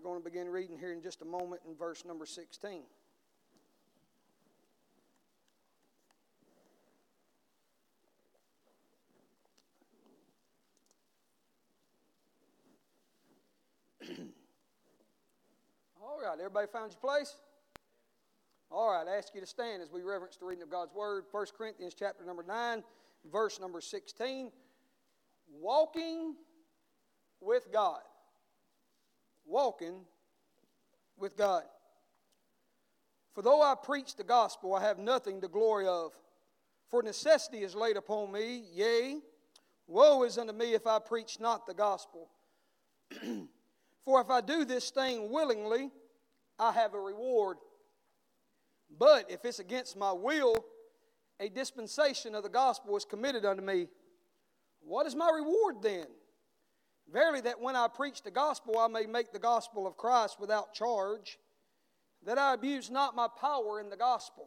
going to begin reading here in just a moment in verse number 16. All right, everybody found your place? All right, I ask you to stand as we reverence the reading of God's Word. 1 Corinthians chapter number 9, verse number 16. Walking with God. Walking with God. For though I preach the gospel, I have nothing to glory of. For necessity is laid upon me, yea, woe is unto me if I preach not the gospel. For if I do this thing willingly, I have a reward. But if it's against my will, a dispensation of the gospel is committed unto me. What is my reward then? Verily, that when I preach the gospel, I may make the gospel of Christ without charge, that I abuse not my power in the gospel.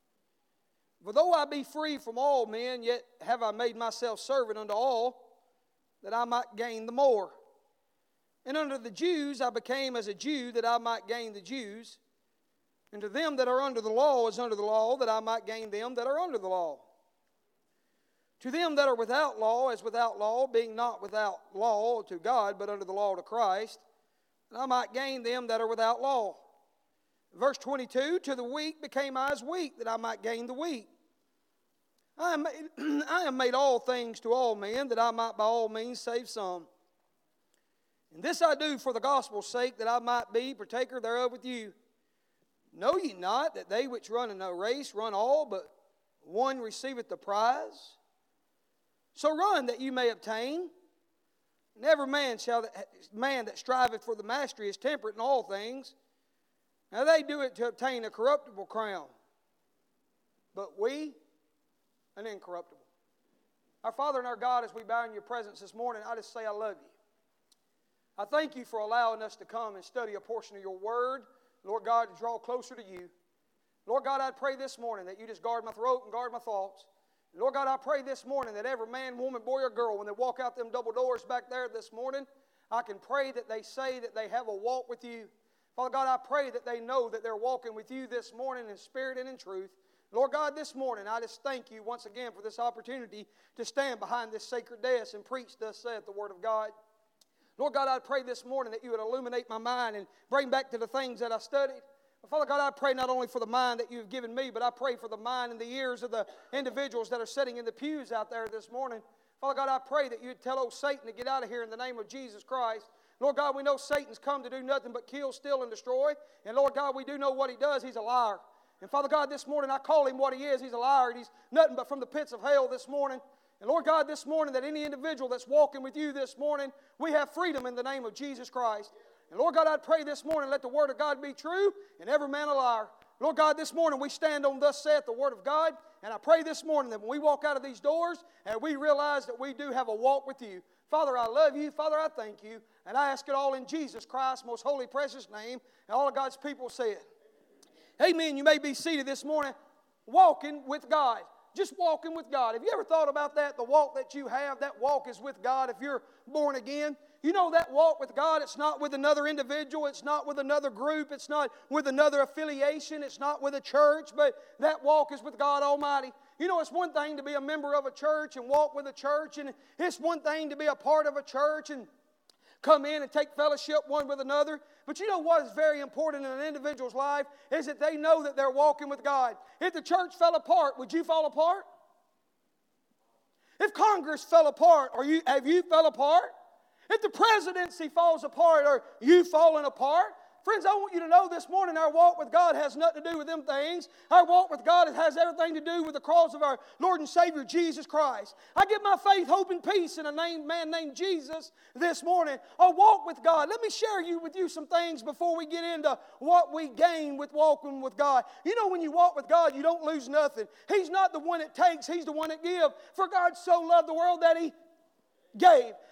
For though I be free from all men, yet have I made myself servant unto all, that I might gain the more. And unto the Jews I became as a Jew, that I might gain the Jews. And to them that are under the law as under the law, that I might gain them that are under the law. To them that are without law as without law, being not without law to God, but under the law to Christ, that I might gain them that are without law. Verse 22, to the weak became I as weak, that I might gain the weak. I am made all things to all men, that I might by all means save some. And this I do for the gospel's sake, that I might be partaker thereof with you. Know ye not that they which run in a race run all, but one receiveth the prize? So run that you may obtain. And every man that striveth for the mastery is temperate in all things. Now they do it to obtain a corruptible crown, but we an incorruptible. Our Father and our God, as we bow in your presence this morning, I just say I love you. I thank you for allowing us to come and study a portion of your word, Lord God, to draw closer to you. Lord God, I pray this morning that you just guard my throat and guard my thoughts. Lord God, I pray this morning that every man, woman, boy, or girl, when they walk out them double doors back there this morning, I can pray that they say that they have a walk with you. Father God, I pray that they know that they're walking with you this morning in spirit and in truth. Lord God, this morning, I just thank you once again for this opportunity to stand behind this sacred desk and preach, thus saith the Word of God. Lord God, I pray this morning that you would illuminate my mind and bring back to the things that I studied. Father God, I pray not only for the mind that you've given me, but I pray for the mind and the ears of the individuals that are sitting in the pews out there this morning. Father God, I pray that you'd tell old Satan to get out of here in the name of Jesus Christ. Lord God, we know Satan's come to do nothing but kill, steal, and destroy. And Lord God, we do know what he does. He's a liar. And Father God, this morning I call him what he is. He's a liar. He's nothing but from the pits of hell this morning. And Lord God, this morning, that any individual that's walking with you this morning, we have freedom in the name of Jesus Christ. And Lord God, I pray this morning, let the Word of God be true and every man a liar. Lord God, this morning we stand on thus saith the Word of God. And I pray this morning that when we walk out of these doors and we realize that we do have a walk with you. Father, I love you. Father, I thank you. And I ask it all in Jesus Christ's most holy, precious name. And all of God's people say it. Amen. You may be seated this morning walking with God. Just walking with God. Have you ever thought about that? The walk that you have, that walk is with God if you're born again. You know that walk with God, it's not with another individual, it's not with another group, it's not with another affiliation, it's not with a church, but that walk is with God Almighty. You know, it's one thing to be a member of a church and walk with a church, and it's one thing to be a part of a church and come in and take fellowship one with another. But you know what is very important in an individual's life is that they know that they're walking with God. If the church fell apart, would you fall apart? If Congress fell apart, have you fell apart? If the presidency falls apart, are you falling apart? Friends, I want you to know this morning our walk with God has nothing to do with them things. Our walk with God has everything to do with the cross of our Lord and Savior, Jesus Christ. I give my faith, hope, and peace in a man named Jesus this morning. A walk with God. Let me share with you some things before we get into what we gain with walking with God. You know, when you walk with God, you don't lose nothing. He's not the one that takes, He's the one that gives. For God so loved the world that He gave.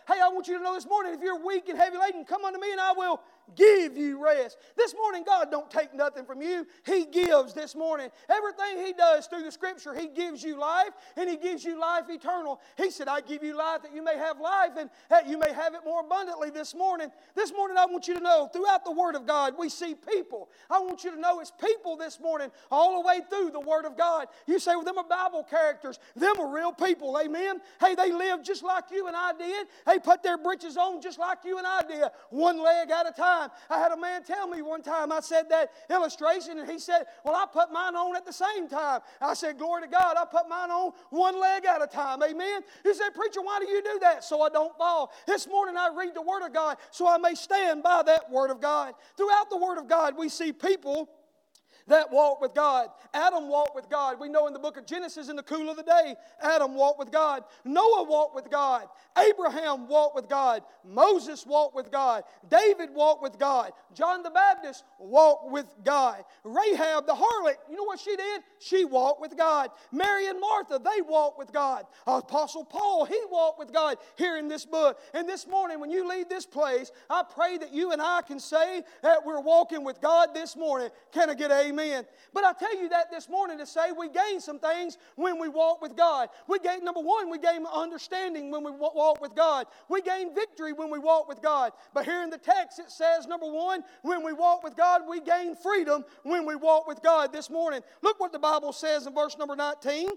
Hey, I want you to know this morning, if you're weak and heavy laden, come unto me and I will give you rest. This morning, God don't take nothing from you. He gives this morning. Everything He does through the Scripture, He gives you life, and He gives you life eternal. He said, I give you life that you may have life and that you may have it more abundantly this morning. This morning, I want you to know, throughout the Word of God, we see people. I want you to know it's people this morning all the way through the Word of God. You say, well, them are Bible characters. Them are real people, amen? Hey, they lived just like you and I did. They put their britches on just like you and I did, one leg at a time. I had a man tell me one time, I said that illustration, and he said, well, I put mine on at the same time. I said, glory to God, I put mine on one leg at a time, amen? He said, preacher, why do you do that? So I don't fall. This morning I read the Word of God so I may stand by that Word of God. Throughout the Word of God, we see people that walk with God. Adam walked with God. We know in the book of Genesis, in the cool of the day, Adam walked with God. Noah walked with God. Abraham walked with God. Moses walked with God. David walked with God. John the Baptist walked with God. Rahab the harlot, you know what she did? She walked with God. Mary and Martha, they walked with God. Apostle Paul, he walked with God here in this book. And this morning, when you leave this place, I pray that you and I can say that we're walking with God this morning. Can I get an amen? But I tell you that this morning to say we gain some things when we walk with God. We gain, number one, we gain understanding when we walk with God. We gain victory when we walk with God. But here in the text it says, number one, when we walk with God, we gain freedom when we walk with God this morning. Look what the Bible says in verse number 19.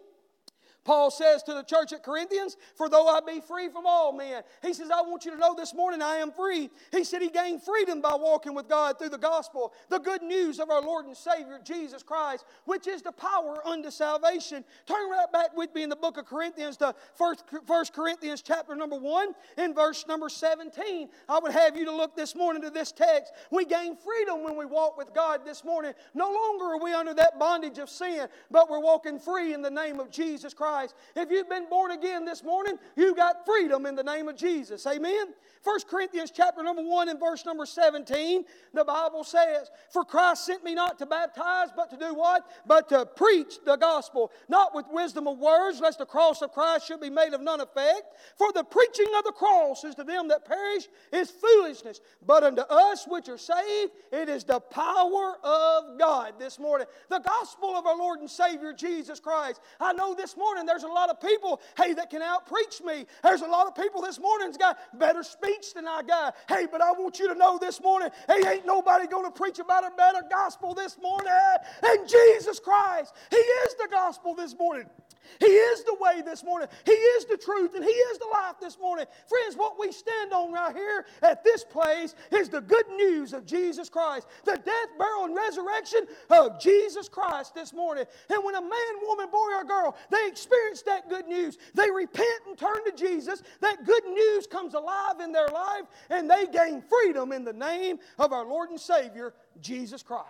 Paul says to the church at Corinthians, for though I be free from all men. He says, I want you to know this morning I am free. He said he gained freedom by walking with God through the gospel, the good news of our Lord and Savior, Jesus Christ, which is the power unto salvation. Turn right back with me in the book of Corinthians to 1 Corinthians chapter number 1 and verse number 17. I would have you to look this morning to this text. We gain freedom when we walk with God this morning. No longer are we under that bondage of sin, but we're walking free in the name of Jesus Christ. If you've been born again this morning, you got freedom in the name of Jesus. Amen? 1 Corinthians chapter number 1 and verse number 17, the Bible says, for Christ sent me not to baptize, but to do what? But to preach the gospel, not with wisdom of words, lest the cross of Christ should be made of none effect. For the preaching of the cross is to them that perish is foolishness, but unto us which are saved, it is the power of God this morning. The gospel of our Lord and Savior Jesus Christ. I know this morning there's a lot of people, hey, that can out-preach me. There's a lot of people this morning that's got better speech than I got. Hey, but I want you to know this morning, hey, ain't nobody going to preach about a better gospel this morning than Jesus Christ. He is the gospel this morning. He is the way this morning. He is the truth and He is the life this morning. Friends, what we stand on right here at this place is the good news of Jesus Christ. The death, burial, and resurrection of Jesus Christ this morning. And when a man, woman, boy, or girl, they experience that good news, they repent and turn to Jesus, that good news comes alive in their life and they gain freedom in the name of our Lord and Savior, Jesus Christ.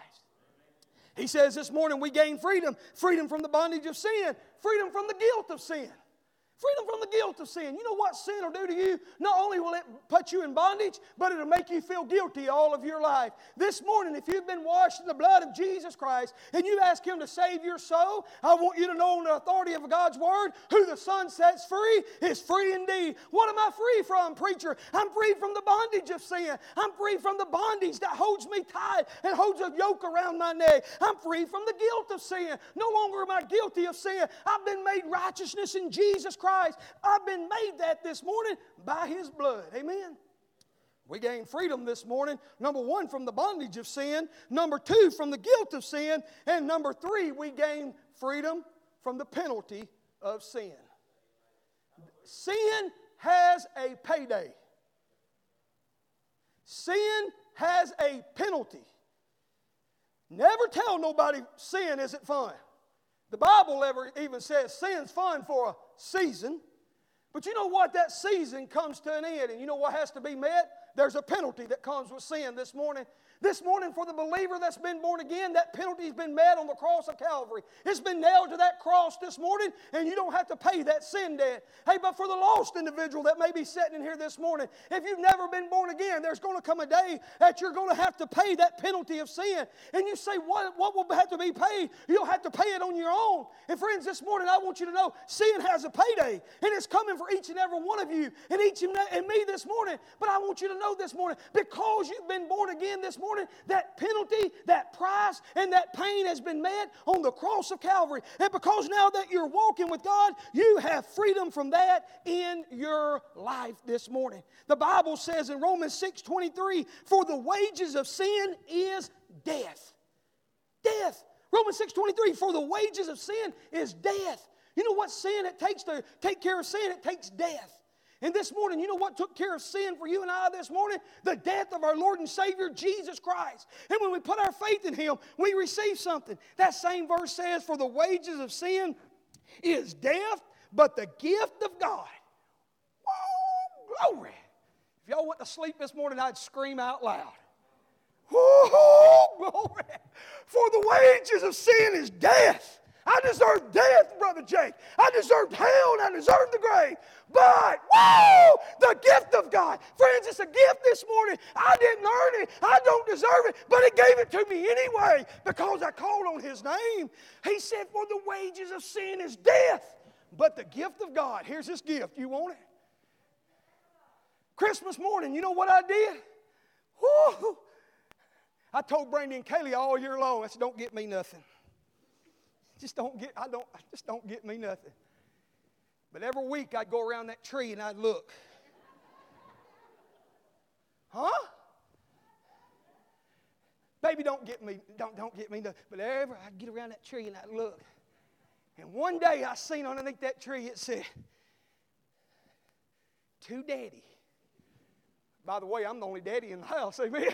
He says this morning we gain freedom. Freedom from the bondage of sin. Freedom from the guilt of sin. Freedom from the guilt of sin. You know what sin will do to you? Not only will it put you in bondage, but it'll make you feel guilty all of your life. This morning, if you've been washed in the blood of Jesus Christ and you ask Him to save your soul, I want you to know on the authority of God's Word, who the Son sets free is free indeed. What am I free from, preacher? I'm free from the bondage of sin. I'm free from the bondage that holds me tight and holds a yoke around my neck. I'm free from the guilt of sin. No longer am I guilty of sin. I've been made righteousness in Jesus Christ. I've been made that this morning by His blood. Amen. We gain freedom this morning. Number one, from the bondage of sin. Number two, from the guilt of sin. And number three, we gain freedom from the penalty of sin. Sin has a payday. Sin has a penalty. Never tell nobody sin isn't fun. The Bible even says sin's fun for a season. But you know what? That season comes to an end. And you know what has to be met? there's a penalty that comes with sin this morning. This morning, for the believer that's been born again, that penalty's been met on the cross of Calvary. It's been nailed to that cross this morning, and you don't have to pay that sin debt. Hey, but for the lost individual that may be sitting in here this morning, if you've never been born again, there's going to come a day that you're going to have to pay that penalty of sin. And you say, what will have to be paid? You don't have to pay it on your own. And friends, this morning I want you to know sin has a payday, and it's coming for each and every one of you and each and me this morning. But I want you to know this morning, because you've been born again this morning, that penalty, that price, and that pain has been met on the cross of Calvary. And because now that you're walking with God, you have freedom from that in your life this morning. The Bible says in Romans 6:23, for the wages of sin is death. Death. Romans 6:23, for the wages of sin is death. You know what sin it takes to take care of sin? It takes death. And this morning, you know what took care of sin for you and I this morning? The death of our Lord and Savior, Jesus Christ. And when we put our faith in Him, we receive something. That same verse says, for the wages of sin is death, but the gift of God. Whoa, glory. If y'all went to sleep this morning, I'd scream out loud. Whoa, glory. For the wages of sin is death. I deserve death, Brother Jake. I deserved hell and I deserved the grave. But, whoa, the gift of God. Friends, it's a gift this morning. I didn't earn it. I don't deserve it. But He gave it to me anyway because I called on His name. He said, for the wages of sin is death. But the gift of God, here's this gift. You want it? Christmas morning, you know what I did? Woo! I told Brandy and Kaylee all year long, I said, don't get me nothing. Just don't get me nothing. But every week I'd go around that tree and I'd look. Huh? Baby, don't get me nothing. But I'd get around that tree and I'd look. And one day I seen underneath that tree it said, to Daddy. By the way, I'm the only daddy in the house, amen.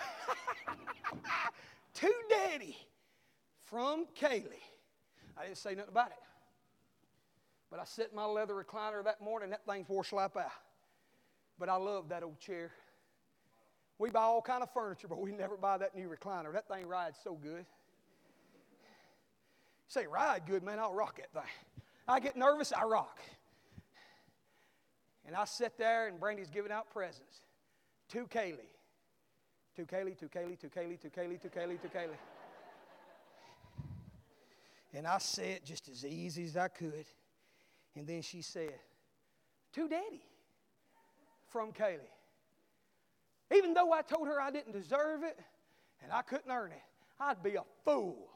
To Daddy from Kaylee. I didn't say nothing about it. But I sat in my leather recliner that morning, that thing's wore slap out. But I love that old chair. We buy all kind of furniture, but we never buy that new recliner. That thing rides so good. You say, ride good, man, I'll rock that thing. I get nervous, I rock. And I sit there, and Brandy's giving out presents. To Kaylee. To Kaylee, to Kaylee, to Kaylee, to Kaylee, to Kaylee, to Kaylee. And I said just as easy as I could. And then she said, to Daddy from Kaylee. Even though I told her I didn't deserve it and I couldn't earn it, I'd be a fool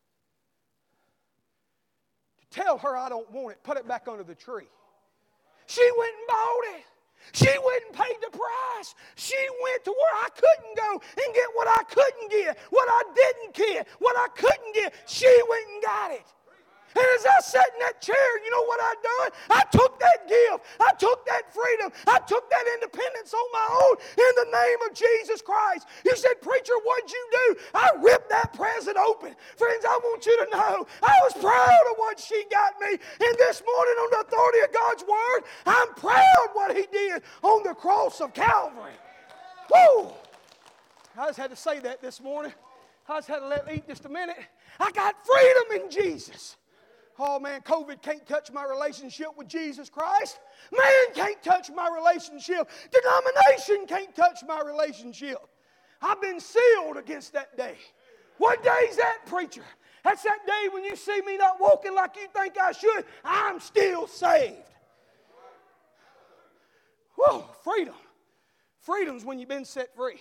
to tell her I don't want it, put it back under the tree. She went and bought it. She went and paid the price. She went to where I couldn't go and get what I couldn't get, what I didn't get, what I couldn't get. She went and got it. And as I sat in that chair, you know what I done? I took that gift. I took that freedom. I took that independence on my own in the name of Jesus Christ. You said, preacher, what'd you do? I ripped that present open. Friends, I want you to know I was proud of what she got me. And this morning on the authority of God's word, I'm proud what He did on the cross of Calvary. Woo! I just had to say that this morning. I just had to let it eat just a minute. I got freedom in Jesus. Oh, man, COVID can't touch my relationship with Jesus Christ. Man can't touch my relationship. Denomination can't touch my relationship. I've been sealed against that day. What day is that, preacher? That's that day when you see me not walking like you think I should. I'm still saved. Whoa, freedom. Freedom's when you've been set free.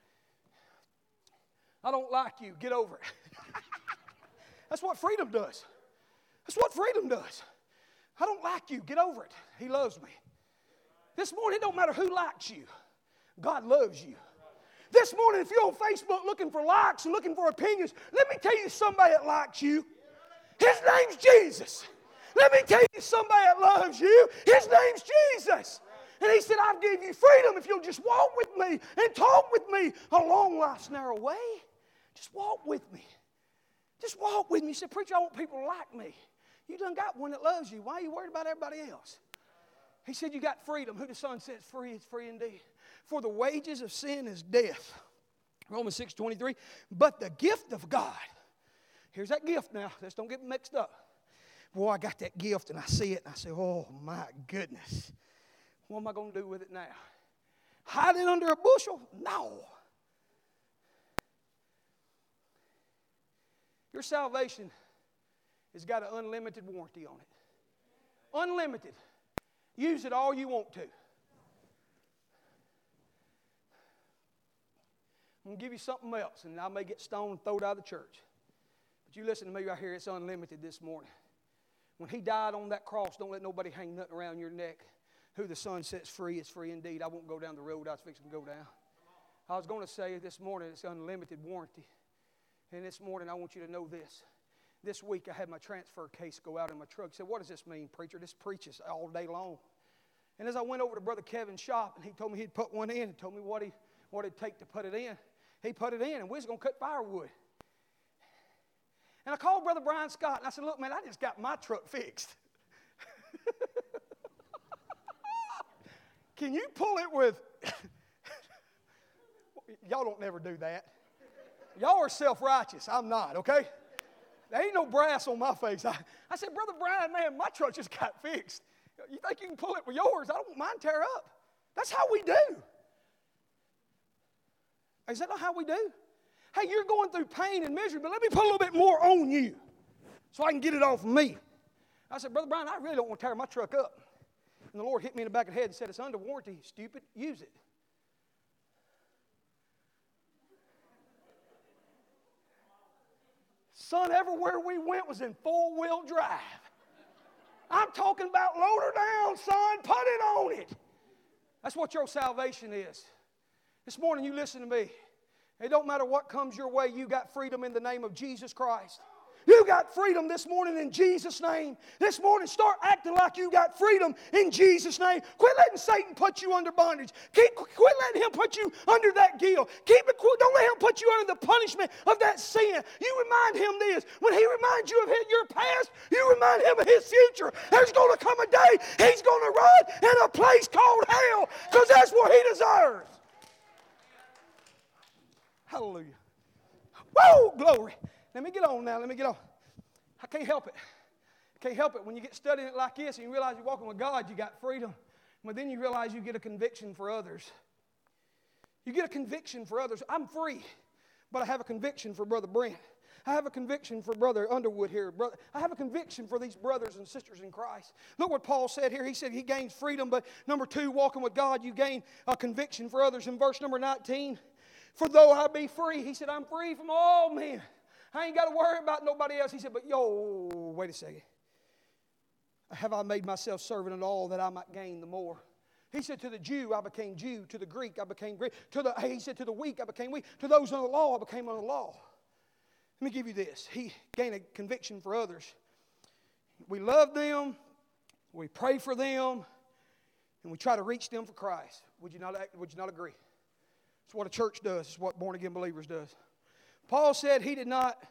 I don't like you. Get over it. That's what freedom does. That's what freedom does. I don't like you. Get over it. He loves me. This morning, it don't matter who likes you. God loves you. This morning, if you're on Facebook looking for likes and looking for opinions, let me tell you somebody that likes you. His name's Jesus. Let me tell you somebody that loves you. His name's Jesus. And He said, I'll give you freedom if you'll just walk with me and talk with me along life's narrow way. Just walk with me. Just walk with me. You said, preacher, I want people to like me. You done got one that loves you. Why are you worried about everybody else? He said, you got freedom. Who the Son sets free is free indeed. For the wages of sin is death. Romans 6:23. But the gift of God. Here's that gift now. Let's don't get mixed up. Boy, I got that gift and I see it and I say, oh my goodness. What am I going to do with it now? Hide it under a bushel? No. Your salvation has got an unlimited warranty on it. Unlimited. Use it all you want to. I'm going to give you something else, and I may get stoned and thrown out of the church. But you listen to me right here. It's unlimited this morning. When He died on that cross, don't let nobody hang nothing around your neck. Who the Son sets free is free indeed. I won't go down the road I was fixing to go down. I was going to say this morning it's unlimited warranty. And this morning I want you to know this. This week I had my transfer case go out in my truck. I said, what does this mean, preacher? This preaches all day long. And as I went over to Brother Kevin's shop, and he told me he'd put one in and told me what it'd take to put it in. He put it in, and we was going to cut firewood. And I called Brother Brian Scott, and I said, look, man, I just got my truck fixed. Can you pull it with... Y'all don't never do that. Y'all are self-righteous. I'm not, okay? There ain't no brass on my face. I said, Brother Brian, man, my truck just got fixed. You think you can pull it with yours? I don't want mine tear up. That's how we do. Is that not how we do? Hey, you're going through pain and misery, but let me put a little bit more on you so I can get it off of me. I said, Brother Brian, I really don't want to tear my truck up. And the Lord hit me in the back of the head and said, it's under warranty, stupid. Use it. Son, everywhere we went was in four-wheel drive. I'm talking about load her down, son. Put it on it. That's what your salvation is. This morning you listen to me. It don't matter what comes your way. You got freedom in the name of Jesus Christ. You got freedom this morning in Jesus' name. This morning, start acting like you got freedom in Jesus' name. Quit letting Satan put you under bondage. Quit letting him put you under that guilt. Don't let him put you under the punishment of that sin. You remind him this. When he reminds you of your past, you remind him of his future. There's going to come a day he's going to run in a place called hell because that's what he deserves. Hallelujah. Woo, glory. Let me get on now. Let me get on. I can't help it. I can't help it. When you get studying it like this and you realize you're walking with God, you got freedom. But then you realize you get a conviction for others. You get a conviction for others. I'm free, but I have a conviction for Brother Brent. I have a conviction for Brother Underwood here. I have a conviction for these brothers and sisters in Christ. Look what Paul said here. He said he gains freedom, but number 2, walking with God, you gain a conviction for others. In verse number 19, for though I be free, he said, I'm free from all men. I ain't got to worry about nobody else. He said, but wait a second. Have I made myself servant at all that I might gain the more? He said, to the Jew, I became Jew. To the Greek, I became Greek. He said, to the weak, I became weak. To those under the law, I became under the law. Let me give you this. He gained a conviction for others. We love them. We pray for them. And we try to reach them for Christ. Would you not agree? It's what a church does. It's what born-again believers does. Paul said he did not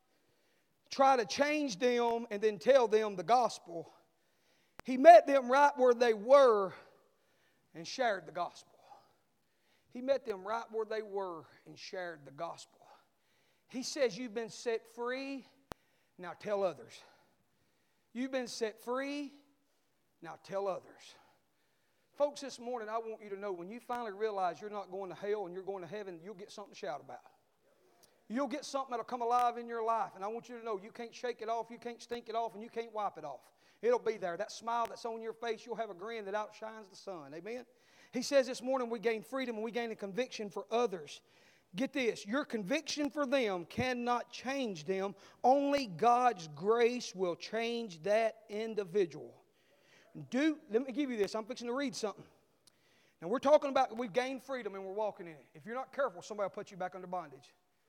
try to change them and then tell them the gospel. He met them right where they were and shared the gospel. He met them right where they were and shared the gospel. He says, you've been set free, now tell others. You've been set free, now tell others. Folks, this morning I want you to know when you finally realize you're not going to hell and you're going to heaven, you'll get something to shout about. You'll get something that'll come alive in your life. And I want you to know you can't shake it off, you can't stink it off, and you can't wipe it off. It'll be there. That smile that's on your face, you'll have a grin that outshines the sun. Amen? He says this morning we gain freedom and we gain a conviction for others. Get this, your conviction for them cannot change them. Only God's grace will change that individual. Let me give you this. I'm fixing to read something. Now we're talking about we've gained freedom and we're walking in it. If you're not careful, somebody will put you back under bondage.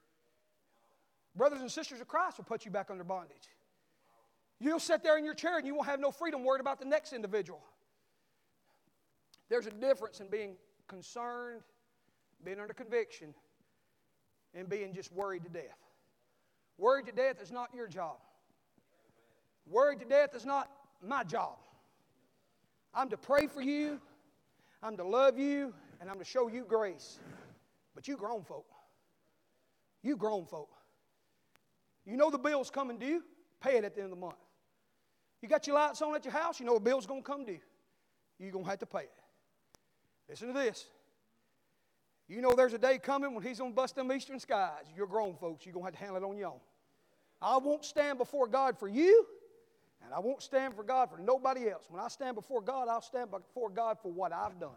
Brothers and sisters of Christ will put you back under bondage. You'll sit there in your chair and you won't have no freedom worried about the next individual. There's a difference in being concerned, being under conviction, and being just worried to death. Worried to death is not your job. Worried to death is not my job. I'm to pray for you, I'm to love you, and I'm to show you grace. But you grown folk. You grown folk. You know the bill's coming due. Pay it at the end of the month. You got your lights on at your house. You know a bill's going to come due. You're going to have to pay it. Listen to this. You know there's a day coming when He's going to bust them eastern skies. You're grown folks. You're going to have to handle it on your own. I won't stand before God for you, and I won't stand for God for nobody else. When I stand before God, I'll stand before God for what I've done.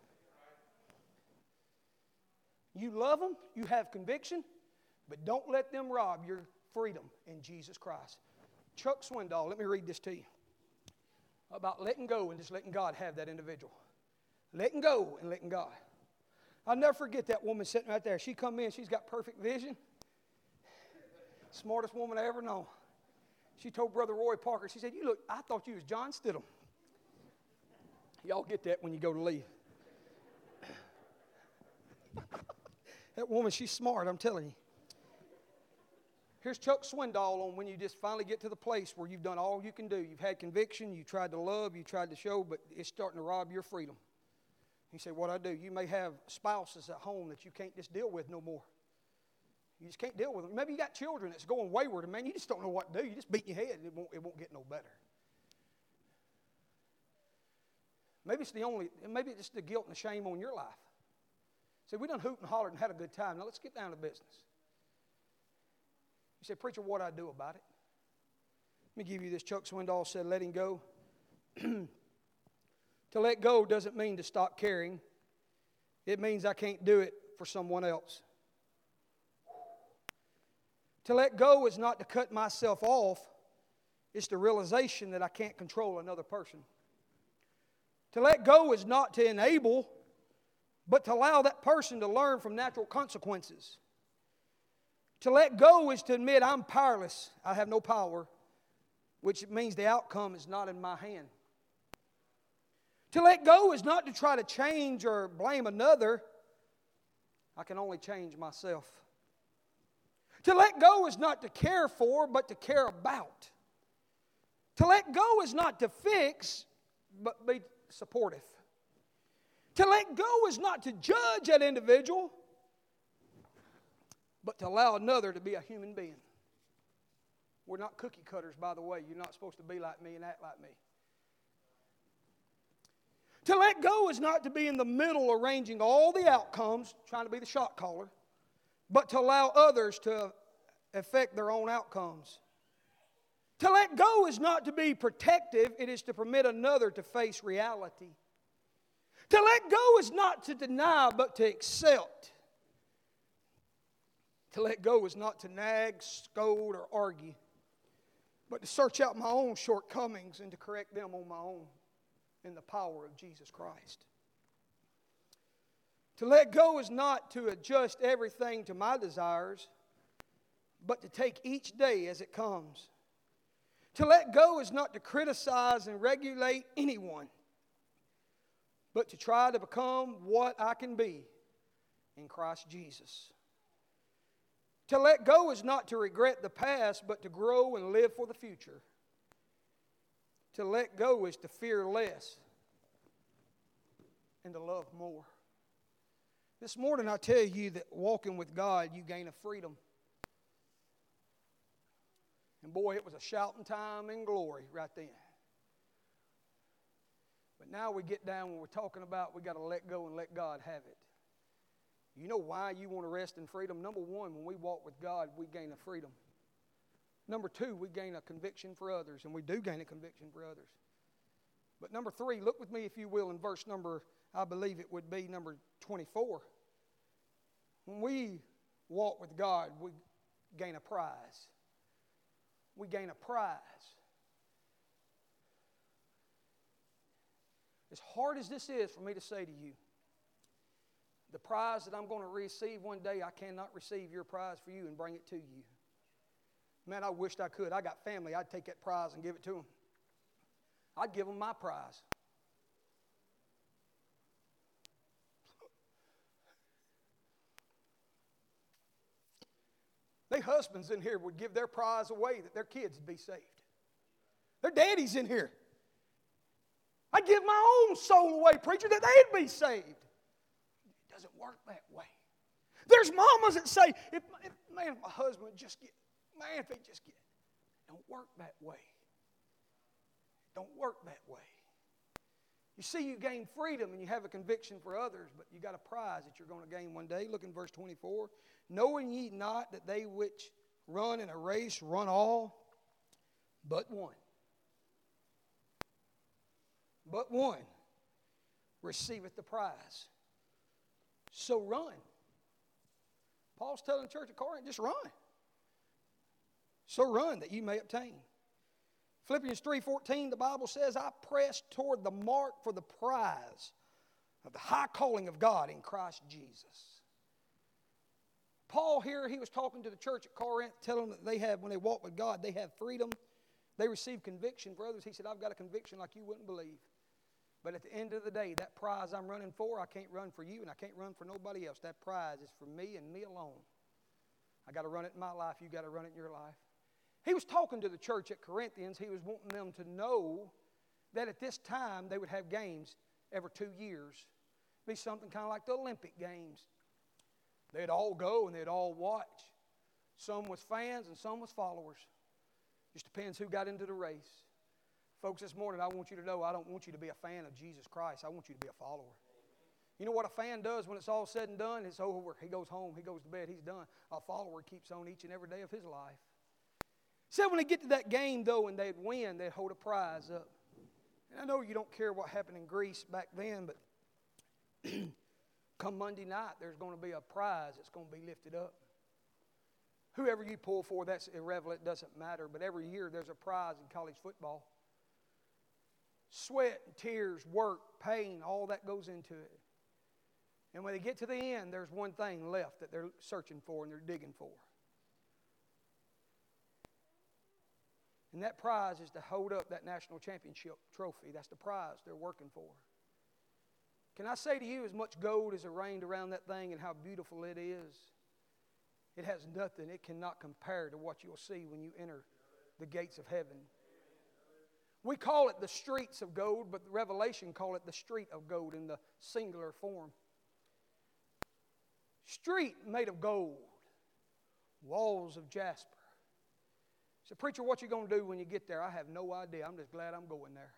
You love them, you have conviction, but don't let them rob your freedom in Jesus Christ. Chuck Swindoll, let me read this to you about letting go and just letting God have that individual. Letting go and letting God. I'll never forget that woman sitting right there. She come in, she's got perfect vision. Smartest woman I ever known. She told Brother Roy Parker, she said, I thought you was John Stidham. Y'all get that when you go to leave. That woman, she's smart, I'm telling you. Here's Chuck Swindoll on when you just finally get to the place where you've done all you can do. You've had conviction, you tried to love, you tried to show, but it's starting to rob your freedom. He said, what I do? You may have spouses at home that you can't just deal with no more. You just can't deal with them. Maybe you got children that's going wayward, and man, you just don't know what to do. You just beat your head, and it won't get no better. Maybe it's the guilt and the shame on your life. See, we done hoot and hollered and had a good time. Now let's get down to business. You say, preacher, what do I do about it? Let me give you this. Chuck Swindoll said, letting go. To let go doesn't mean to stop caring. It means I can't do it for someone else. To let go is not to cut myself off. It's the realization that I can't control another person. To let go is not to enable, but to allow that person to learn from natural consequences. To let go is to admit I'm powerless. I have no power, which means the outcome is not in my hand. To let go is not to try to change or blame another. I can only change myself. To let go is not to care for, but to care about. To let go is not to fix, but be supportive. To let go is not to judge that individual, but to allow another to be a human being. We're not cookie cutters, by the way. You're not supposed to be like me and act like me. To let go is not to be in the middle arranging all the outcomes, trying to be the shot caller, but to allow others to affect their own outcomes. To let go is not to be protective, it is to permit another to face reality. To let go is not to deny, but to accept. To let go is not to nag, scold, or argue, but to search out my own shortcomings and to correct them on my own in the power of Jesus Christ. To let go is not to adjust everything to my desires, but to take each day as it comes. To let go is not to criticize and regulate anyone, but to try to become what I can be in Christ Jesus. To let go is not to regret the past, but to grow and live for the future. To let go is to fear less and to love more. This morning I tell you that walking with God, you gain a freedom. And boy, it was a shouting time in glory right then. But now we get down when we're talking about we got to let go and let God have it. You know why you want to rest in freedom? Number one, when we walk with God, we gain a freedom. Number two, we gain a conviction for others, and we do gain a conviction for others. But number three, look with me, if you will, in verse number, I believe it would be number 24. When we walk with God, we gain a prize. We gain a prize. As hard as this is for me to say to you, the prize that I'm going to receive one day, I cannot receive your prize for you and bring it to you. Man, I wished I could. I got family. I'd take that prize and give it to them. I'd give them my prize. They husbands in here would give their prize away that their kids would be saved. Their daddies in here. I'd give my own soul away, preacher, that they'd be saved. doesn't work that way. There's mamas that say, if my husband would just get, if he just get. Don't work that way. Don't work that way. You see, you gain freedom and you have a conviction for others, but you got a prize that you're going to gain one day. Look in verse 24. Knowing ye not that they which run in a race run all, but one. But one receiveth the prize. So run. Paul's telling the church at Corinth, just run. So run that you may obtain. Philippians 3:14, the Bible says, I press toward the mark for the prize of the high calling of God in Christ Jesus. Paul here, he was talking to the church at Corinth, telling them that they have, when they walk with God, they have freedom. They receive conviction for others. He said, I've got a conviction like you wouldn't believe. But at the end of the day, that prize I'm running for, I can't run for you and I can't run for nobody else. That prize is for me and me alone. I got to run it in my life. You got to run it in your life. He was talking to the church at Corinthians. He was wanting them to know that at this time they would have games every 2 years. Be something kind of like the Olympic Games. They'd all go and they'd all watch. Some was fans and some was followers. Just depends who got into the race. Folks, this morning I want you to know I don't want you to be a fan of Jesus Christ. I want you to be a follower. You know what a fan does when it's all said and done? It's over. He goes home. He goes to bed. He's done. A follower keeps on each and every day of his life. Said when they get to that game, though, and they'd win, they'd hold a prize up. And I know you don't care what happened in Greece back then, but come Monday night, there's going to be a prize that's going to be lifted up. Whoever you pull for, that's irrelevant. It doesn't matter. But every year there's a prize in college football. Sweat, tears, work, pain, all that goes into it. And when they get to the end, there's one thing left that they're searching for and they're digging for. And that prize is to hold up that national championship trophy. That's the prize they're working for. Can I say to you, as much gold as rained around that thing and how beautiful it is, it has nothing, it cannot compare to what you'll see when you enter the gates of heaven. We call it the streets of gold, but the Revelation call it the street of gold in the singular form. Street made of gold, walls of jasper. So, preacher, what you going to do when you get there? I have no idea. I'm just glad I'm going there.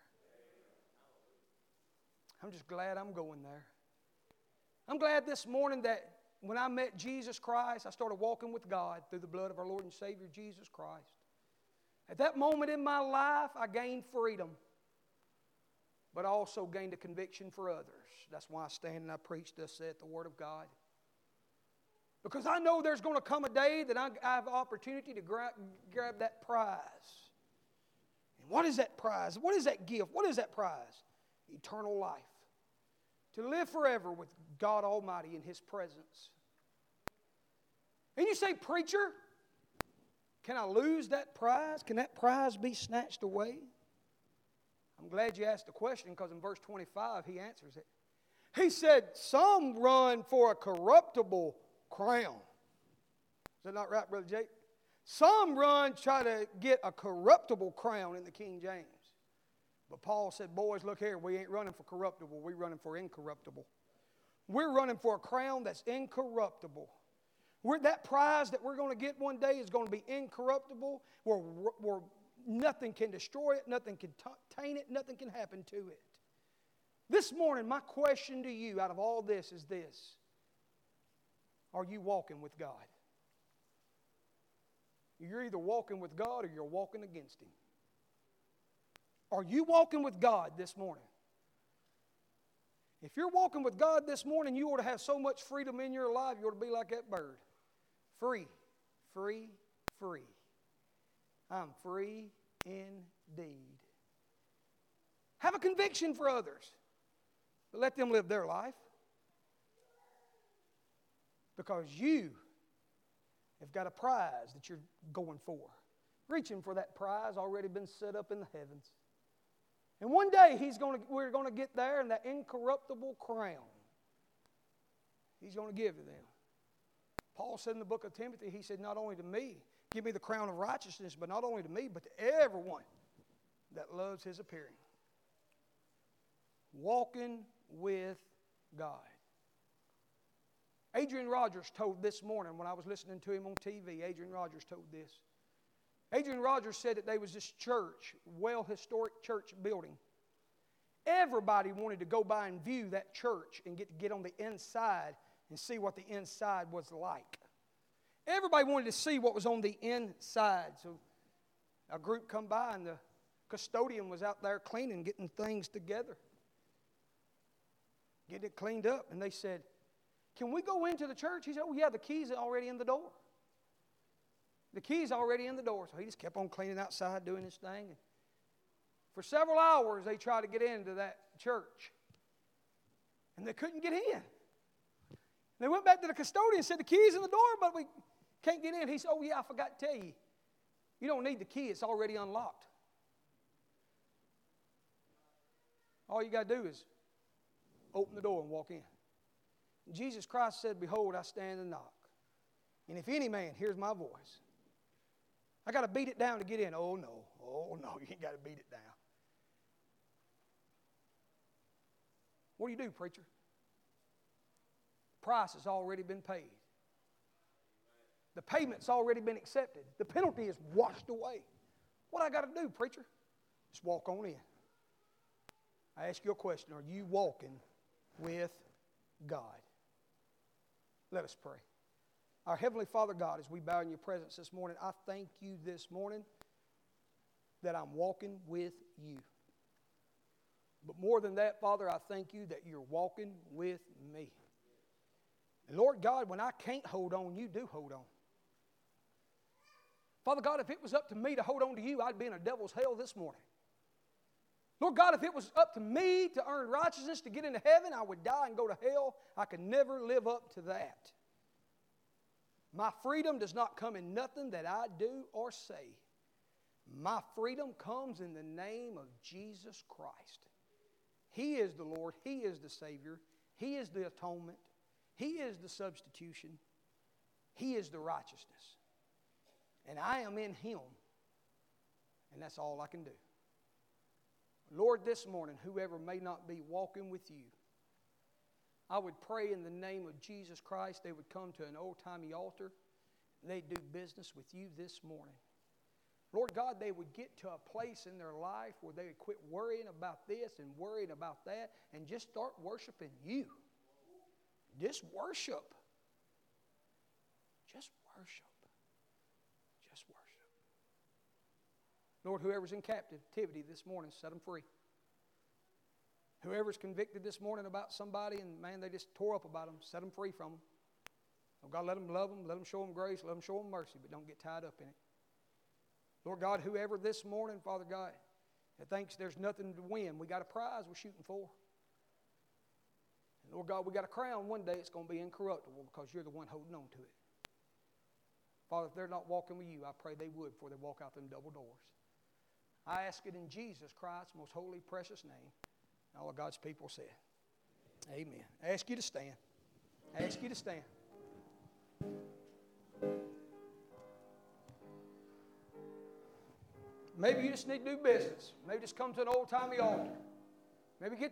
I'm just glad I'm going there. I'm glad this morning that when I met Jesus Christ, I started walking with God through the blood of our Lord and Savior, Jesus Christ. At that moment in my life, I gained freedom, but I also gained a conviction for others. That's why I stand and I preach, thus saith the Word of God. Because I know there's going to come a day that I have an opportunity to grab that prize. And what is that prize? What is that gift? What is that prize? Eternal life. To live forever with God Almighty in His presence. And you say, preacher, can I lose that prize? Can that prize be snatched away? I'm glad you asked the question because in verse 25 he answers it. He said, some run for a corruptible crown. Is that not right, Brother Jake? Some try to get a corruptible crown in the King James. But Paul said, boys, look here, we ain't running for corruptible, we're running for incorruptible. We're running for a crown that's incorruptible. That prize that we're going to get one day is going to be incorruptible, where nothing can destroy it, nothing can taint it, nothing can happen to it. This morning, my question to you out of all this is this. Are you walking with God? You're either walking with God or you're walking against Him. Are you walking with God this morning? If you're walking with God this morning, you ought to have so much freedom in your life, you ought to be like that bird. Free, free, free. I'm free indeed. Have a conviction for others, but let them live their life. Because you have got a prize that you're going for. Reaching for that prize already been set up in the heavens. And one day we're going to get there and that incorruptible crown He's going to give to them. Paul said in the book of Timothy, he said, not only to me, give me the crown of righteousness, but not only to me, but to everyone that loves His appearing. Walking with God. Adrian Rogers told this morning when I was listening to him on TV, Adrian Rogers told this. Adrian Rogers said that there was this church, historic church building. Everybody wanted to go by and view that church and get on the inside and see what the inside was like. Everybody wanted to see what was on the inside. So a group come by and the custodian was out there cleaning, getting things together. Getting it cleaned up. And they said, "Can we go into the church?" He said, "Oh yeah, the keys are already in the door." The key's already in the door. So he just kept on cleaning outside, doing his thing. And for several hours, they tried to get into that church. And they couldn't get in. They went back to the custodian and said, "The key's in the door, but we can't get in." He said, "Oh yeah, I forgot to tell you. You don't need the key. It's already unlocked. All you got to do is open the door and walk in." And Jesus Christ said, "Behold, I stand and knock. And if any man hears my voice," I got to beat it down to get in. Oh no, you ain't got to beat it down. What do, preacher? The price has already been paid. The payment's already been accepted. The penalty is washed away. What I got to do, preacher? Just walk on in. I ask you a question. Are you walking with God? Let us pray. Our Heavenly Father God, as we bow in your presence this morning, I thank you this morning that I'm walking with you. But more than that, Father, I thank you that you're walking with me. And Lord God, when I can't hold on, you do hold on. Father God, if it was up to me to hold on to you, I'd be in a devil's hell this morning. Lord God, if it was up to me to earn righteousness to get into heaven, I would die and go to hell. I could never live up to that. My freedom does not come in nothing that I do or say. My freedom comes in the name of Jesus Christ. He is the Lord. He is the Savior. He is the atonement. He is the substitution. He is the righteousness. And I am in Him. And that's all I can do. Lord, this morning, whoever may not be walking with you, I would pray in the name of Jesus Christ they would come to an old-timey altar and they'd do business with you this morning. Lord God, they would get to a place in their life where they would quit worrying about this and worrying about that and just start worshiping you. Just worship. Just worship. Just worship. Lord, whoever's in captivity this morning, set them free. Whoever's convicted this morning about somebody and, man, they just tore up about them, set them free from them. Oh, God, let them love them, let them show them grace, let them show them mercy, but don't get tied up in it. Lord God, whoever this morning, Father God, that thinks there's nothing to win, we got a prize we're shooting for. And Lord God, we got a crown one day, it's going to be incorruptible because you're the one holding on to it. Father, if they're not walking with you, I pray they would before they walk out them double doors. I ask it in Jesus Christ's most holy, precious name. And all of God's people said, amen. I ask you to stand. I ask you to stand. Maybe you just need to do business. Maybe just come to an old-timey altar. Maybe get to